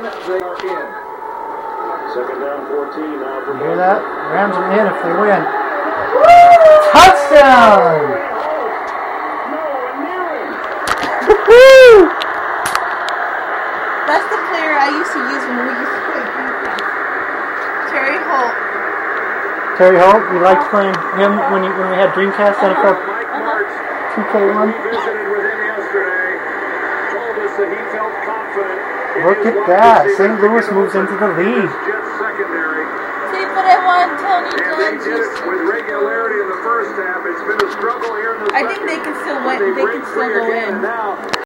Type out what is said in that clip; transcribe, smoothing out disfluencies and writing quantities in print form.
they are in. Second down 14 now for You hear that? Rams are in if they win. Woo! Touchdown! That's the player I used to use when we used to play Dreamcast. Terry Holt. Terry Holt, you liked playing him when we had Dreamcast NFL 2K1? Visited with him yesterday. Told us that he felt confident. Look at that. St. Louis moves into the lead. Secondary. See, but I want Tony And John. they did it with regularity in the first half. It's been a struggle here in the I think they can still win. They can still go in. Now